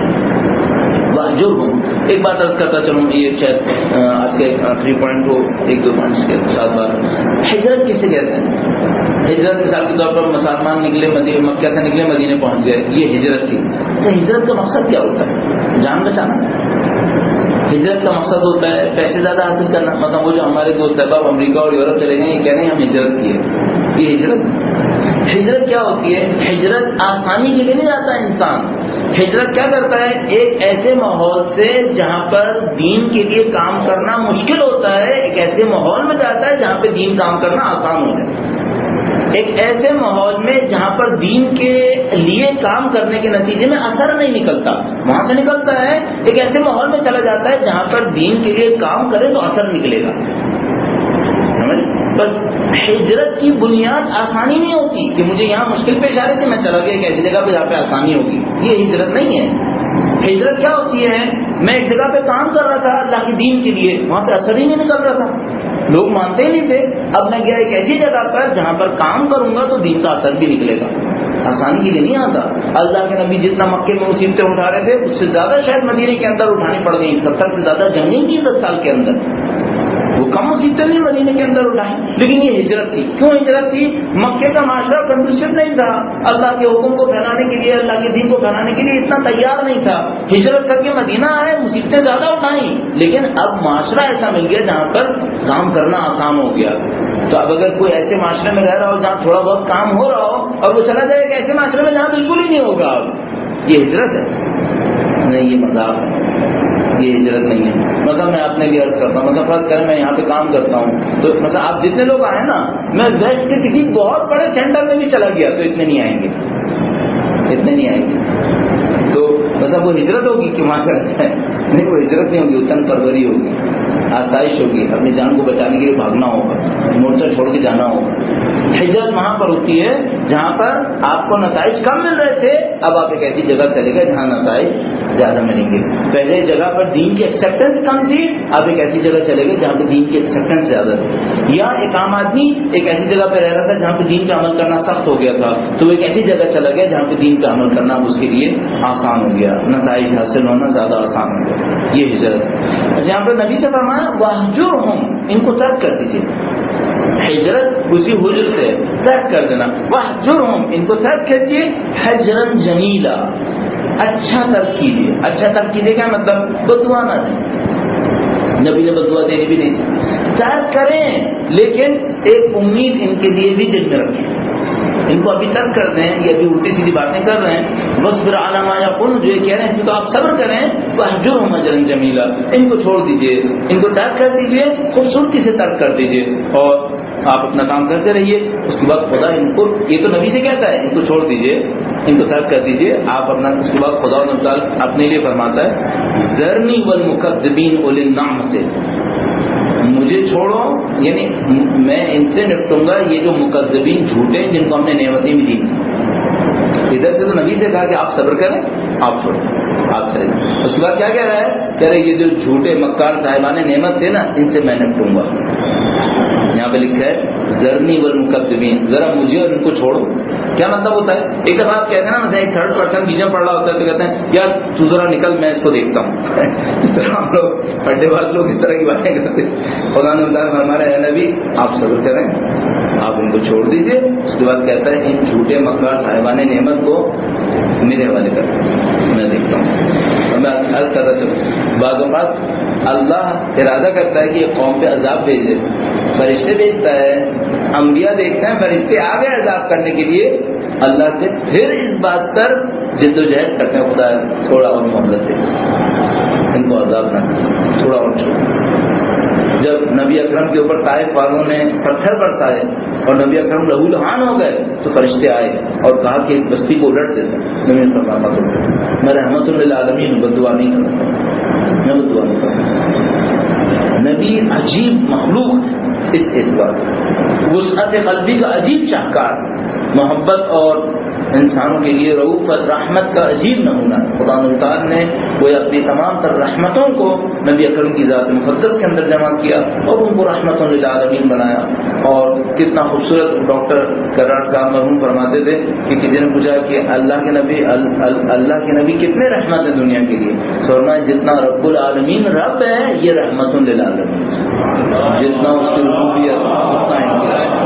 ایک بات عرض کرتا چلوں، یہ شاید آج کا ایک آخری پوائنٹ ہو، 1-2 پوائنٹس کے ساتھ بات. ہجرت کسے کہتے ہیں؟ ہجرت مثال کے طور پر مسلمان نکلے مکہ سے نکلے مدینے پہنچ گئے، یہ ہجرت تھی. اچھا ہجرت کا مقصد کیا ہوتا ہے؟ جان بچانا. ہجرت کا مقصد ہوتا ہے پیسے زیادہ حاصل کرنا. مطلب وہ جو ہمارے دوست احباب امریکہ اور یورپ چلے گئے یہ کہہ رہے ہیں ہم ہجرت کی ہے، یہ ہجرت کیا ہوتی ہے؟ ہجرت آسانی کے لیے نہیں جاتا انسان. ہجرت کیا کرتا ہے؟ ایک ایسے ماحول سے جہاں پر دین کے لیے کام کرنا مشکل ہوتا ہے، ایک ایسے ماحول میں جاتا ہے جہاں پہ دین کام کرنا آسان ہو جائے. ایک ایسے ماحول میں جہاں پر دین کے لیے کام کرنے کے نتیجے میں اثر نہیں نکلتا، وہاں سے نکلتا ہے. ایک ایسے ماحول میں چلا جاتا ہے جہاں پر دین کے لیے کام کرے تو اثر نکلے گا. بس ہجرت کی بنیاد آسانی نہیں ہوتی کہ مجھے یہاں مشکل پیش آ رہی تھی میں چلا گیا ایک ایسی جگہ پہ جہاں پہ آسانی ہوگی. یہ ہجرت نہیں ہے. ہجرت کیا ہوتی ہے؟ میں ایک جگہ پہ کام کر رہا تھا اللہ کے دین کے لیے، وہاں پہ اثر ہی نہیں نکل رہا تھا، لوگ مانتے ہی نہیں تھے. اب میں گیا ایک ایسی جگہ پر جہاں پر کام کروں گا تو دین کا اثر بھی نکلے گا. آسانی کے لیے نہیں آتا. اللہ کے نبی جتنا مکے میں مصیبتیں اٹھا رہے تھے اس سے زیادہ شاید مدینے کے اندر اٹھانی پڑ گئی. 70 سے زیادہ جنگیں کی 10 سال کے اندر، وہ کم مصیبتیں نہیں مدینے کے اندر اٹھائیں. لیکن یہ ہجرت تھی. کیوں ہجرت تھی؟ مکے کا معاشرہ کنڈیشن نہیں تھا، اللہ کے حکم کو پھیلانے کے لیے، اللہ کے دین کو پھیلانے کے لیے اتنا تیار نہیں تھا. ہجرت کر کے مدینہ آئے، مصیبتیں زیادہ اٹھائیں، لیکن اب معاشرہ ایسا مل گیا جہاں پر کام کرنا آسان ہو گیا. تو اب اگر کوئی ایسے معاشرے میں رہ رہا ہو جہاں تھوڑا بہت کام ہو رہا ہو اور وہ چلا جائے کہ ایسے معاشرے میں جہاں بالکل ہی نہیں ہوگا، یہ ہجرت ہے؟ نہیں، یہ مذاق ہے، یہ ہجرت نہیں ہے. مثلا میں آپ نے بھی عرض کرتا ہوں، مثلا فرض کریں میں یہاں پہ کام کرتا ہوں تو مثلا آپ جتنے لوگ آئے نا، میں ویسٹ کے کسی بہت بڑے سینٹر میں بھی چلا گیا تو اتنے نہیں آئیں گے، اتنے نہیں آئیں گے. تو مطلب وہ ہجرت ہوگی کہ وہاں کرتا ہے؟ نہیں، وہ ہجرت نہیں ہوگی، وطن پروری ہوگی، آسائش ہوگی، اپنی جان کو بچانے کے لیے بھاگنا ہوگا، مورچہ چھوڑ کے جانا ہوگا. ہجرت وہاں پر ہوتی ہے جہاں پر آپ کو نتائج کم مل رہے تھے، اب آپ ایک ایسی جگہ چلے گئے جہاں نتائج زیادہ ملیں گے. پہلے جگہ پر دین کی ایکسیپٹنس کم تھی، اب ایک ایسی جگہ چلے گئے جہاں پہ دین کی ایکسیپٹنس زیادہ تھی. یا ایک عام آدمی ایک ایسی جگہ پہ رہ رہا تھا جہاں پہ دین کا عمل کرنا سخت ہو گیا تھا، تو وہ ایک ایسی جگہ چلا گیا جہاں پہ دین کا عمل کرنا اس کے لیے آسان ہو گیا، نتائج حاصل ہونا زیادہ آسان ہو گیا. یہ ہجرت. یہاں پر نبی سے فرمایا واہجرہم، ان کو ترک کر دیجیے. ہجرت اسی حجر سے ترک کر دینا. واہجرہم، ان کو ترک کیجیے. حجرا جمیلا، اچھا ترک کیجیے. اچھا ترک کیجیے کیا مطلب؟ بدعا نہ دیں. نبی نے بدعا دینی بھی نہیں. ترک کریں لیکن ایک امید ان کے لیے بھی دل میں رکھیں. ان کو ابھی ترک کر دیں، یہ ابھی الٹی سیدھی باتیں کر رہے ہیں، وَاصْبِرْ عَلَىٰ مَا يَقُولُونَ، جو یہ کہہ رہے ہیں تو آپ صبر کریں، وَاهْجُرْهُمْ هَجْرًا جَمِيلًا، ان کو چھوڑ دیجئے، ان کو ترک کر دیجئے، خوبصورتی سے ترک کر دیجئے، اور آپ اپنا کام کرتے رہیے۔ اس کے بعد خدا ان کو، یہ تو نبی سے کہتا ہے ان کو چھوڑ دیجئے، ان کو ترک کر دیجئے آپ اپنا۔ اس کے بعد خدا تعالیٰ اپنے لیے فرماتا ہے ذرنی والمکذبین اولی النعمۃ، مجھے چھوڑو، یعنی میں ان سے نپٹوں گا یہ جو مکذبین جھوٹے جن کو ہم نے نعمتیں بھی دی۔ ادھر سے تو نبی سے کہا کہ آپ صبر کریں، آپ چھوڑیں، آپ کریں۔ اس کے بعد کیا کہہ رہا ہے؟ کہہ رہے یہ جو جھوٹے مکار صاحبان نعمت تھے نا، ان سے میں نپٹوں گا۔ یہاں پہ لکھا ہے ذرنی والمکذبین، ذرا مجھے اور ان کو چھوڑو۔ کیا مطلب ہوتا ہے؟ ایک دفعہ آپ کہتے ہیں نا، مثلا ایک تھرڈ پرسن بیچ میں پڑھ رہا ہوتا ہے تو کہتے ہیں یار تو ذرا نکل میں اس کو دیکھتا ہوں۔ ہم لوگ پڑھنے والے لوگ اس طرح کی باتیں کرتے ہیں۔ خدا نے ہمارے نبی آپ صبر کریں، آپ ان کو چھوڑ دیجئے۔ اس کے بعد کہتا ہے ان جھوٹے مکار صاحبان نعمت کو میرے حوالے کر، میں دیکھتا ہوں۔ اور میں عرض کرتا چلوں، بعض اوقات اللہ ارادہ کرتا ہے کہ یہ قوم پہ عذاب بھیجے، فرشتے بھیجتا ہے، انبیاء دیکھتے ہیں فرشتے آ گئے عذاب کرنے کے لیے، اللہ سے پھر اس بات پر جد و جہد کرتے ہیں خدا تھوڑا اور مہلت دے، ان کو عذاب نہ تھوڑا اور چھوڑ۔ جب نبی اکرم کے اوپر طائف والوں نے پتھر برسائے اور نبی اکرم لہو لہان ہو گئے تو فرشتے آئے اور کہا کہ اس بستی کو الٹ دیتا۔ نبی نے فرمایا میں رحمت للعالمین، بدعا نہیں کرتا، میں بدعا نہیں کرتا۔ نبی عجیب مخلوق، اس اعتبار وسعت قلبی کا عجیب شاہکار، محبت اور انسانوں کے لیے رؤوف رحمت کا عجیب نمونہ۔ خدا تعالیٰ نے وہ اپنی تمام تر رحمتوں کو نبی اکرم کی ذات مقدس کے اندر جمع کیا اور ان کو رحمت للعالمین بنایا۔ اور کتنا خوبصورت ڈاکٹر کرار صاحب مرحوم فرماتے تھے کہ کسی نے پوچھا کہ اللہ کے نبی کتنے رحمت ہیں دنیا کے لیے؟ فرمایا جتنا رب العالمین رب ہے یہ رحمت للعالمین، جتنا اس کی ربوبیت اتنا ان کی رحمت۔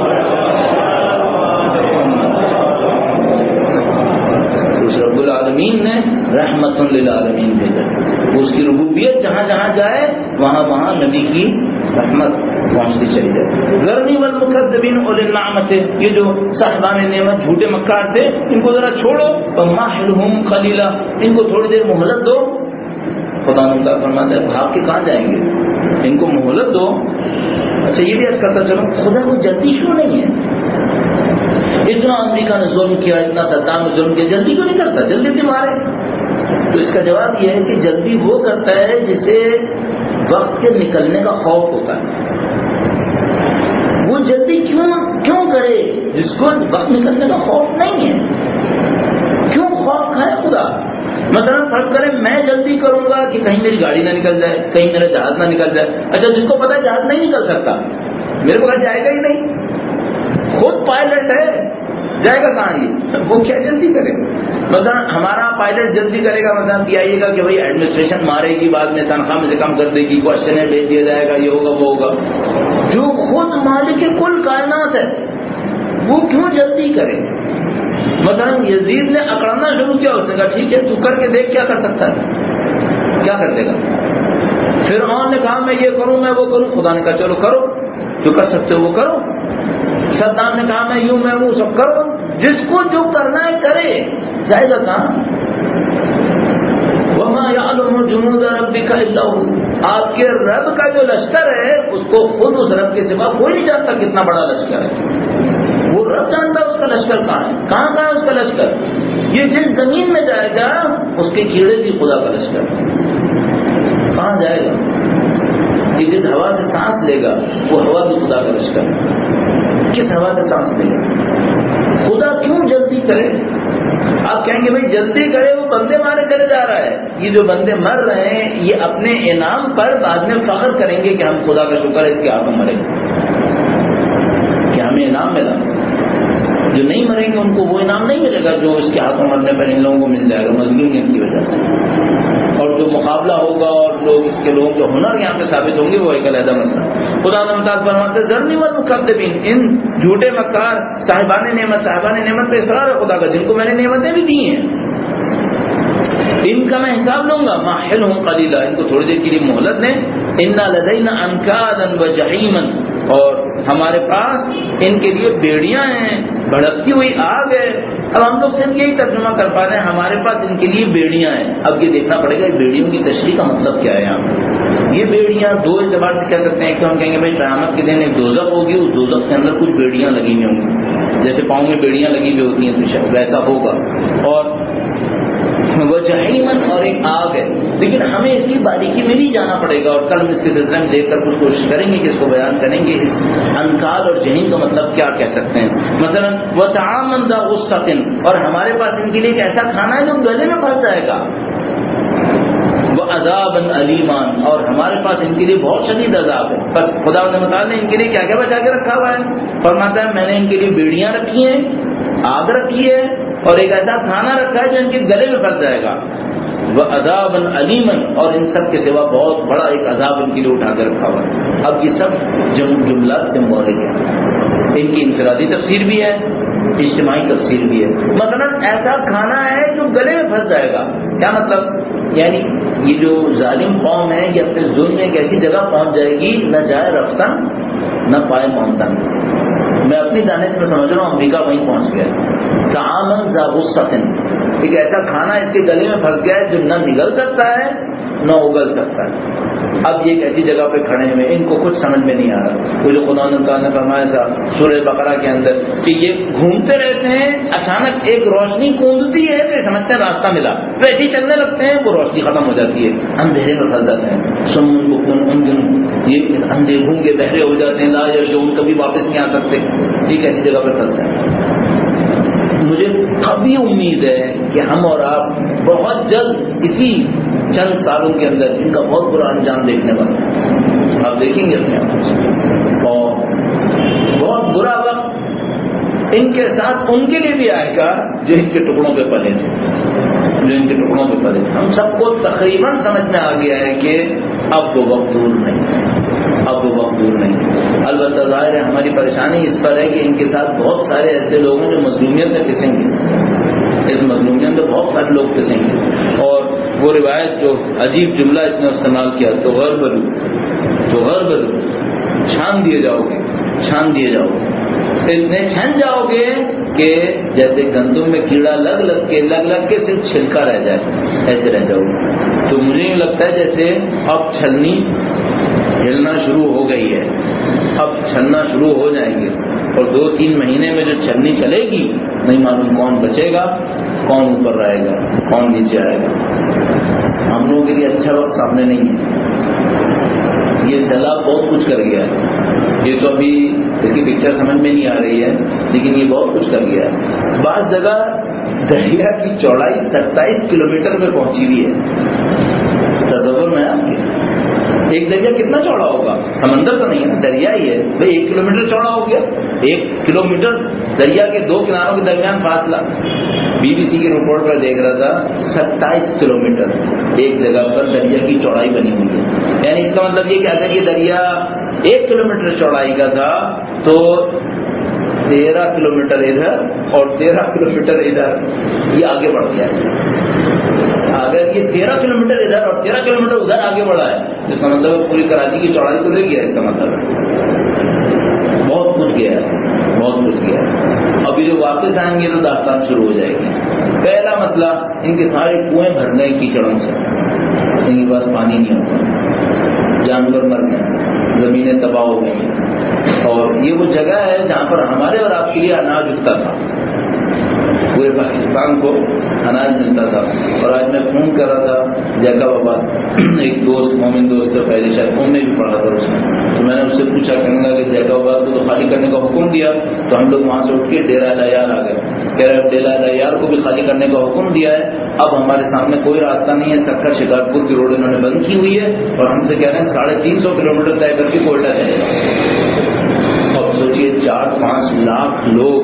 رب العالمین نے رحمت للعالمین بھیجا، اس کی ربوبیت جہاں جہاں جائے وہاں وہاں نبی کی رحمت پہنچتی چلی جائے۔ ذرنی والمکذبین اولی النعمۃ، یہ جو صاحبان نعمت جھوٹے مکار تھے ان کو ذرا چھوڑو، ومہلہم قلیلا، ان کو تھوڑی دیر مہلت دو۔ خدا نے فرماتا ہے بھاگ کے کہاں جائیں گے، ان کو مہلت دو۔ اچھا یہ بھی عرض کرتا چلو خدا کو جلدی کیوں نہیں ہے؟ اتنا امریکہ نے ظلم کیا، اتنا صدام نے ظلم کیا، جلدی کیوں نہیں کرتا؟ جلدی سے مارے۔ تو اس کا جواب یہ ہے کہ جلدی وہ کرتا ہے جسے وقت کے نکلنے کا خوف ہوتا ہے۔ وہ جلدی کیوں کرے جس کو وقت نکلنے کا خوف نہیں ہے؟ کیوں خوف کھائے خدا؟ مثلا فرض کریں میں جلدی کروں گا کہ کہیں میری گاڑی نہ نکل جائے، کہیں میرا جہاز نہ نکل جائے۔ اچھا جس کو پتا ہے جہاز نہیں نکل سکتا، میرے کو کہا جائے گا ہی نہیں، خود پائلٹ ہے، جائے گا کہاں؟ یہ وہ کیا جلدی کرے؟ مثلا ہمارا پائلٹ جلدی کرے گا، مثلا یہ آئیے گا کہ بھائی ایڈمنسٹریشن مارے گی، بعد میں تنخواہ میں سے کم کر دے گی، کوشچن بھیج دیا جائے گا، یہ ہوگا وہ ہوگا۔ جو خود مالک کل کائنات ہے وہ کیوں جلدی کرے؟ مثلا یزید نے اکڑنا شروع کیا، اس نے کہا ٹھیک ہے تو کر کے دیکھ کیا کر سکتا ہے، کیا کر دے گا۔ فرعون نے کہا میں یہ کروں میں وہ کروں، خدا نے کہا چلو کرو، جو کر سکتے ہو وہ کرو۔ صدام نے کہا میں یوں میں وہ سب کرو، جس کو جو کرنا ہے کرے، جائے گا کہاں؟ وما یعلم جنود ربک الا هو، آپ کے رب کا جو لشکر ہے اس کو خود اس رب کے سوا کوئی نہیں جانتا کتنا بڑا لشکر ہے، وہ رب جانتا ہے اس کا لشکر کہاں ہے، کہاں ہے اس کا لشکر۔ یہ جس زمین میں جائے گا اس کے کیڑے بھی خدا کا لشکر، کہاں جائے گا؟ یہ جس ہوا سے سانس لے گا وہ ہوا بھی خدا کا لشکر، کس ہوا سے سانس لے گا؟ خدا کیوں جلدی کرے؟ آپ کہیں گے بھائی جلدی کرے، وہ بندے مارے چلے جا رہا ہے۔ یہ جو بندے مر رہے ہیں یہ اپنے انعام پر بعد میں فخر کریں گے کہ ہم خدا کا شکر ہے اس کے ہاتھوں مرے کہ ہمیں انعام ملا۔ جو نہیں مریں گے ان کو وہ انعام نہیں ملے گا جو اس کے ہاتھوں مرنے پر ان لوگوں کو مل جائے گا مظلومیت کی وجہ سے۔ اور جو مقابلہ ہوگا اور لوگ اس کے لوگوں کے ہنر یہاں پہ ثابت ہوں گے وہ ایک علیحدہ مسئلہ۔ خدا تعالیٰ فرماتے ہیں ذرنی والمکذبین، ان جھوٹے مکار صاحبان نعمت پہ اصرار ہے خدا کا جن کو میں نے نعمتیں بھی دی ہیں، ان کا میں حساب لوں گا۔ مہلہم قلیلا، ان کو تھوڑی دیر کے لیے مہلت دیں۔ ان لدینا انکالا وجحیما، اور ہمارے پاس ان کے لیے بیڑیاں ہیں، بھڑکتی ہوئی آگ ہے. اب ہم لوگ صرف یہی ترجمہ کر پا رہے ہیں ہمارے پاس ان کے لیے بیڑیاں ہیں. اب یہ دیکھنا پڑے گا بیڑیوں کی تشریح کا مطلب کیا ہے یہاں. یہ بیڑیاں دو اعتبار سے کہہ سکتے ہیں کہ ہم کہیں گے بھائی قیامت کے دن ایک دوزخ ہوگی, اس دوزخ کے اندر کچھ بیڑیاں لگی ہوئی ہوں گی, جیسے پاؤں میں بیڑیاں لگی ہوئی ہوتی ہیں تو ویسا ہوگا. اور وہ جہیمن اور ایک آگ ہے. لیکن ہمیں اس کی باریکی میں بھی جانا پڑے گا, اور کل اس کے سلسلے میں دیکھ کر کچھ کوشش کریں گے کہ اس کو بیان کریں گے اس انکال اور جہیم کا مطلب کیا کہہ سکتے ہیں. مثلا وطعامن ذا غصۃ, اور ہمارے پاس ان کے لیے ایک ایسا کھانا ہے جو گلے میں پھنس جائے گا. وعذابا علیما, اور ہمارے پاس ان کے لیے بہت شدید عذاب ہے. پر خدا تعالیٰ نے ان کے لیے کیا کیا بچا کے رکھا ہوا ہے. فرماتا ہے میں نے ان کے لیے بیڑیاں رکھی ہیں, آگ رکھی ہے, اور ایک ایسا کھانا رکھا ہے جو ان کے گلے میں پھنس جائے گا. وعذابا علیما, اور ان سب کے سوا بہت بڑا ایک عذاب ان کے لیے اٹھا کے رکھا ہوا ہے. اب یہ سب جملہ سمبولک ہے, ان کی انفرادی تفسیر بھی ہے, اجتماعی تفسیر بھی ہے. مثلا ایسا کھانا ہے جو گلے میں پھنس جائے گا. کیا مطلب؟ یعنی یہ جو ظالم قوم ہے یہ اپنے ظلم میں ایک ایسی جگہ پہنچ جائے گی نہ جائے رفتہ نہ پائے مونتن. میں اپنی دانش میں سمجھ رہا ہوں امریکہ وہیں پہنچ گیا. طعاما ذا غصۃ, ایک ایسا کھانا اس کے گلے میں پھنس گیا ہے جو نہ نگل سکتا ہے نہ اگل سکتا ہے. اب یہ ایک ایسی جگہ پہ کھڑے ہوئے, ان کو کچھ سمجھ میں نہیں آ رہا. وہ جو خدا نے فرمایا تھا سورہ بقرہ کے اندر کہ یہ گھومتے رہتے ہیں, اچانک ایک روشنی کوندتی ہے تو یہ سمجھتے ہیں راستہ ملا, ویسے ہی چلنے لگتے ہیں, وہ روشنی ختم ہو جاتی ہے, اندھیرے میں پھنس جاتے ہیں. سمن بکمن عمین, یہ اندھے گھونگے بہرے ہو جاتے ہیں, لا یرجعون, کبھی واپس نہیں آ سکتے. یہ ایسی جگہ پہ پھنستے ہیں. مجھے کبھی امید ہے کہ ہم اور آپ بہت جلد اسی چند سالوں کے اندر ان کا بہت برا انجام دیکھنے والے ہیں. آپ دیکھیں گے اپنے آپ سے, اور بہت برا وقت ان کے ساتھ ان کے لیے بھی آئے گا جو ان کے ٹکڑوں پہ پلے تھے, جو ان کے ٹکڑوں پہ پلے تھے. ہم سب کو تقریباً سمجھ میں آ گیا ہے کہ اب وہ وقت دور نہیں, اب وہ وقت دور نہیں. البتہ ظاہر ہے ہماری پریشانی اس پر ہے کہ ان کے ساتھ بہت سارے ایسے لوگ ہیں جو مظلومیت میں پھنسیں گے. اس مظلومیت میں بہت سارے لوگ پھنسیں گے. اور وہ روایت جو عجیب جملہ اس نے استعمال کیا, تو غربلو, چھان دیے جاؤ گے, چھان دیے جاؤ گے, اتنے چھن جاؤ گے کہ جیسے گندم میں کیڑا لگ لگ کے صرف چھلکا رہ جائے, ایسے رہ جاؤ گے. تو مجھے یہ لگتا ہے جیسے اب چھلنی ہلنا شروع ہو گئی ہے, اب چھلنا شروع ہو جائیں گے, اور 2-3 مہینے میں جو چھلنی چلے گی نہیں معلوم کون بچے گا, کون اوپر رہے گا, کون نیچے آئے گا. ہم لوگوں کے لیے اچھا وقت سامنے نہیں ہے. یہ سیلاب بہت کچھ کر گیا ہے. یہ تو ابھی اس کی پکچر سمجھ میں نہیں آ رہی ہے, لیکن یہ بہت کچھ کر گیا ہے. بعض جگہ دریا کی چوڑائی 27 کلومیٹر میں پہنچی ہوئی ہے. تصور میں آپ کے ایک دریا کتنا چوڑا ہوگا؟ سمندر تو نہیں ہے نا, دریا ہی ہے بھائی. 1 کلومیٹر چوڑا ہو گیا. 1 کلومیٹر دریا کے 2 کناروں کے درمیان فاصلہ. BBC کی رپورٹ پر دیکھ رہا تھا 27 کلومیٹر ایک جگہ پر دریا کی چوڑائی بنی ہوئی ہے. یعنی اس کا مطلب یہ کہ اگر یہ دریا 1 کلومیٹر چوڑائی کا تھا تو 13 کلومیٹر ادھر اور 13 کلومیٹر ادھر, یہ آگے بڑھ گیا ہے. اگر یہ 13 کلومیٹر ادھر اور 13 کلومیٹر ادھر آگے بڑھا ہے تو اس کا مطلب پوری کراچی کی چوڑائی تو لے گیا. اس کا مطلب بہت کچھ گیا ہے, بہت کچھ گیا ہے. ابھی جو واپس آئیں گے تو داستان شروع ہو جائے گی. پہلا مسئلہ ان کے سارے کنویں بھر گئے کیچڑوں سے, ان کے پاس پانی نہیں ہوتا, جانور مر گئے, زمینیں تباہ ہو گئی. اور یہ وہ جگہ ہے جہاں پر ہمارے اور آپ کے لیے اناج اگتا تھا, پورے پاکستان کو اناج ملتا تھا. اور آج میں فون کر رہا تھا جیکب آباد, ایک دوست مومن دوست سے پہلے شاید فون میں بھی پڑھا تھا اس میں, تو میں نے اس سے پوچھا کہنے لگا کہ جیکب آباد کو تو خالی کرنے کا حکم دیا, تو ہم لوگ وہاں سے اٹھ کے ڈیرہ لیار آ گئے. کہہ رہے ڈیرہ لیار کو بھی خالی کرنے کا حکم دیا ہے, اب ہمارے سامنے کوئی راستہ نہیں ہے. سکھر شکارپور کی روڈ انہوں نے بند کی ہوئی ہے, اور ہم سے کہہ رہے ہیں 350 کلومیٹر طے کر کے کوئٹہ چلے جائیں. اب سوچیے 4-5 لاکھ لوگ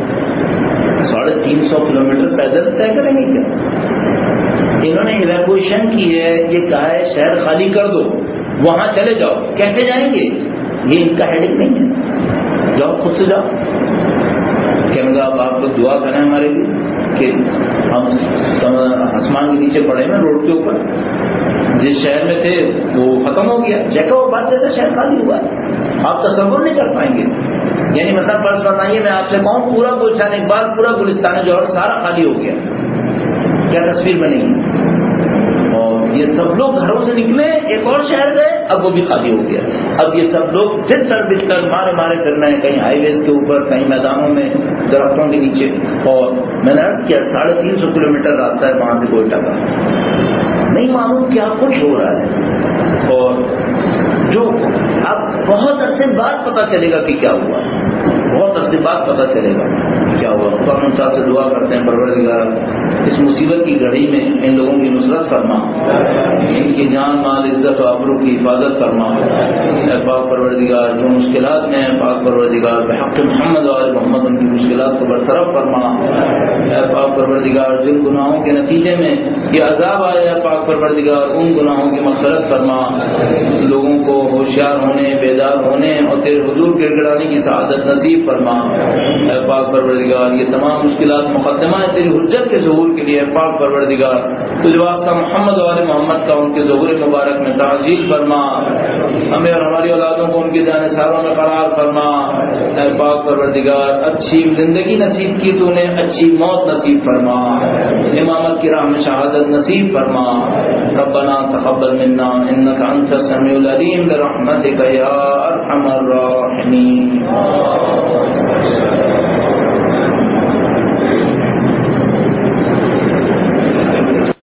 350 کلومیٹر پیدل طے کریں گے کیا؟ انہوں نے ایویکویشن کی ہے, یہ کہا ہے شہر خالی کر دو, وہاں چلے جاؤ. کیسے جائیں گے؟ یہ ان کا ہیڈک نہیں ہے, جاؤ خود سے جاؤ. کہنے لگا اب آپ لوگ دعا کریں ہمارے لیے کہ ہم آسمان کے نیچے پڑے ہیں روڈ کے اوپر. جس شہر میں تھے وہ ختم ہو گیا, جیکب آباد جیسا شہر خالی ہوا ہے, آپ تصور نہیں کر پائیں گے. یعنی مثلا فرض فرمائیے میں آپ سے کہوں پورا گلشن اقبال پورا گلستان جوہر سارا خالی ہو گیا، کیا تصویر بنے گی؟ اور یہ سب لوگ گھروں سے نکلے ایک اور شہر گئے، اب وہ بھی خالی ہو گیا. اب یہ سب لوگ پھر سر بچھ کر مارے مارے کرنا ہے، کہیں ہائی ویز کے اوپر، کہیں میدانوں میں، درختوں کے نیچے. اور میں نے عرض کیا 350 کلومیٹر راستہ ہے وہاں سے کوئٹہ کا، نہیں معلوم کیا کچھ ہو رہا ہے. اور جو اب بہت عرصے بعد پتہ چلے گا کہ کیا ہوا، بہت عرصے بعد پتہ چلے گا کیا ہوا. قانون صاحب سے دعا کرتے ہیں پروردگار اس مصیبت کی گھڑی میں ان لوگوں کی نصرت فرما، ان کی جان مال عزت و آبرو کی حفاظت فرما. اے پاک پروردگار جو مشکلات میں ہیں پاک پروردگار بحق محمد و آل محمد ان کی مشکلات کو برطرف فرما. اے پاک پروردگار جن گناہوں کے نتیجے میں یہ عذاب آیا ہے پاک پروردگار ان گناہوں کی مغفرت فرما. لوگوں کو ہوشیار ہونے، بیدار ہونے اور تیرے حضور گڑ گڑانے کی سعادت نصیب فرما. اے پاک پروردگار یہ تمام مشکلات مقدمہ ہے تیری حجت کے ظہور کے لیے. پاک پروردگار تجھ واسطہ محمد و آل محمد کا ان کے ظہور مبارک میں تعجیل فرما. ہمیں اور ہماری اولادوں کو ان کے جانثاروں میں قرار فرما. اے پاک پروردگار اچھی زندگی نصیب کی تو نے، اچھی موت نصیب فرما، امامت کی راہ میں شہادت نصیب فرما. ربنا تقبل منا انك انت السميع العليم برحمتك يا ارحم الراحمين.